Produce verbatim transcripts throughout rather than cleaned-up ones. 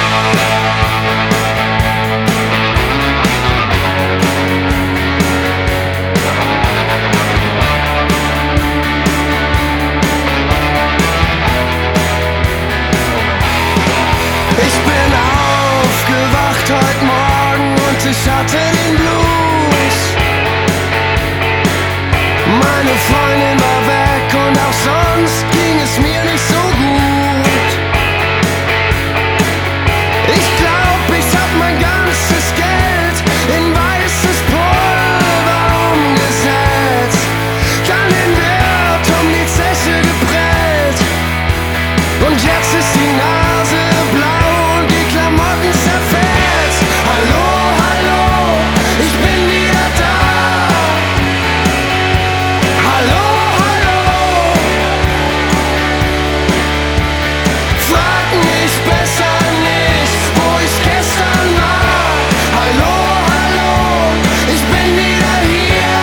Ich hatte den Blues. Meine Freundin war weg und auch sonst ging es mir nicht so gut. Ich glaub, ich hab mein ganzes Geld in weißes Pulver umgesetzt. Dann den Wirt um die Zeche geprellt. Und jetzt ist die Nase blau und die Klamotten zerfetzt. Hallo? Ich bin wieder da. Hallo, hallo. Frag mich besser nicht, wo ich gestern war. Hallo, hallo. Ich bin wieder hier.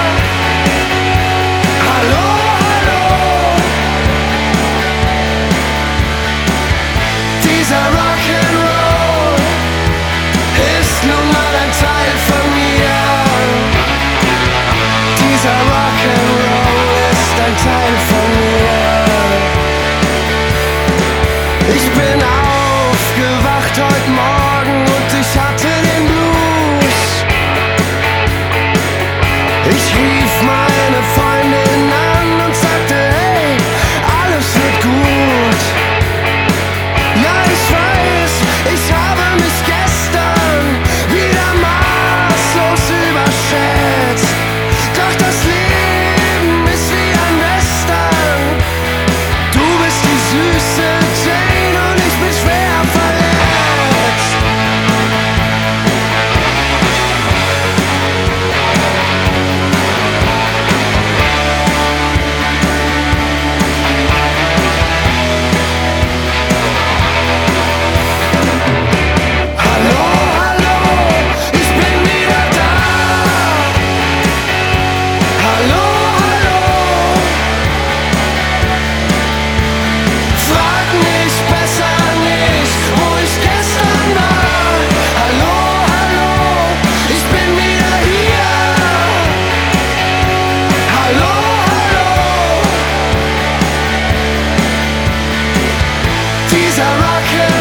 Hallo, hallo. Dieser Rock'n'Roll ist nun mal ein Teil von mir. Dieser Rock'n'Roll ist ein Teil von mir. Ich bin aufgewacht heute Morgen und ich hatte den Blues. Ich rief meine Freundin an und sagte, hey, alles wird gut. Ja, ich weiß, ich habe mich gestern wieder maßlos überschätzt. Doch das Leben ist wie ein Western. Du bist die süße Jane und ich bin schwer verletzt. Hallo, hallo, ich bin wieder da. Hallo, hallo. Frag mich besser nicht, wo ich gestern war. Hallo, hallo, ich bin wieder hier. Hallo, hallo. Dieser Rock'n'Roll